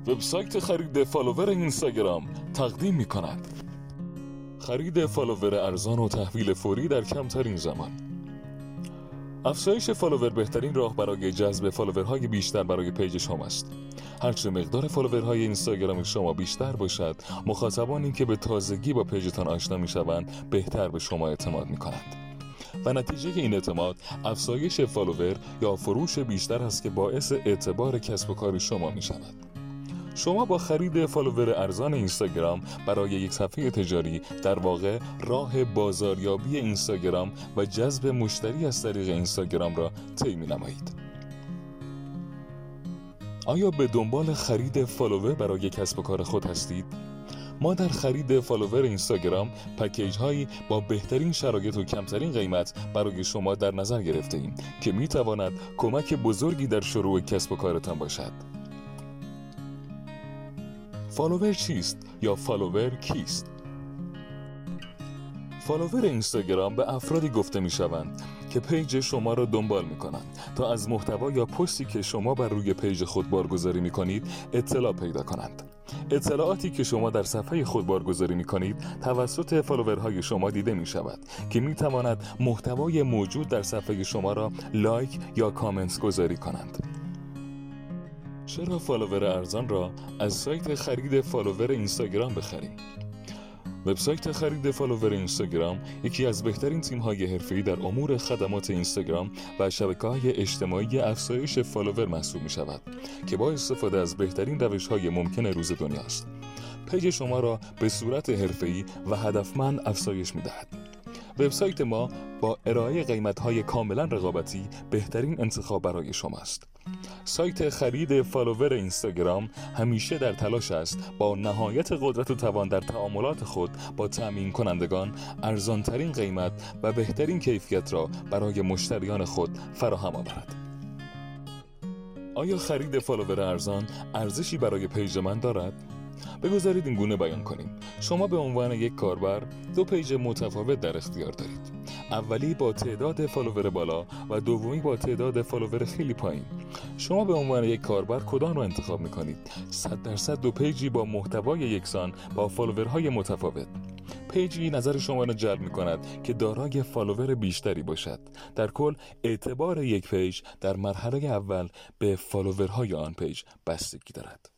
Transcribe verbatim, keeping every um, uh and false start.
وبسایت خرید فالوور اینستاگرام تقدیم می کند خرید فالوور ارزان و تحویل فوری در کمترین زمان. افزایش فالوور بهترین راه برای جذب فالوورهای بیشتر برای پیج شما است. هرچه مقدار فالوورهای اینستاگرام شما بیشتر باشد، مخاطبانی که به تازگی با پیجتان آشنا می شوند بهتر به شما اعتماد می کنند و نتیجه این اعتماد افزایش فالوور یا فروش بیشتر است که باعث اعتبار کسب و کار شما می شود. شما با خرید فالوور ارزان اینستاگرام برای یک صفحه تجاری در واقع راه بازاریابی اینستاگرام و جذب مشتری از طریق اینستاگرام را طی می‌نمایید. آیا به دنبال خرید فالوور برای کسب و کار خود هستید؟ ما در خرید فالوور اینستاگرام پکیج هایی با بهترین شرایط و کمترین قیمت برای شما در نظر گرفته ایم که می تواند کمک بزرگی در شروع کسب و کارتان باشد. فالوور چیست یا فالوور کیست؟ فالوور اینستاگرام به افرادی گفته می شوند که پیج شما را دنبال می کنند تا از محتوا یا پستی که شما بر روی پیج خود بارگذاری می کنید اطلاع پیدا کنند. اطلاعاتی که شما در صفحه خود بارگذاری می کنید توسط فالوورهای شما دیده می شود که می تواند محتوای موجود در صفحه شما را لایک یا کامنت گذاری کنند. چرا فالوور ارزان را از سایت خرید فالوور اینستاگرام بخریم؟ وبسایت خرید فالوور اینستاگرام یکی از بهترین تیم‌های حرفه‌ای در امور خدمات اینستاگرام و شبکه‌های اجتماعی افزایش فالوور محسوب می‌شود که با استفاده از بهترین روش‌های ممکن روز دنیاست. پیج شما را به صورت حرفه‌ای و هدفمند افزایش می‌دهد. وبسایت ما با ارائه قیمت‌های کاملا رقابتی بهترین انتخاب برای شماست. سایت خرید فالوور اینستاگرام همیشه در تلاش است با نهایت قدرت و توان در تعاملات خود با تأمین کنندگان ارزانترین قیمت و بهترین کیفیت را برای مشتریان خود فراهم آورد. آیا خرید فالوور ارزان ارزشی برای پیج من دارد؟ بگذارید این گونه بیان کنیم. شما به عنوان یک کاربر دو پیج متفاوت در اختیار دارید. اولی با تعداد فالوور بالا و دومی با تعداد فالوور خیلی پایین. شما به عنوان یک کاربر کدام را انتخاب می‌کنید؟ صد درصد دو پیجی با محتوای یکسان با فالوورهای متفاوت. پیجی نظر شما را جلب می‌کند که دارای فالوور بیشتری باشد. در کل اعتبار یک پیج در مرحله اول به فالوورهای آن پیج بستگی دارد.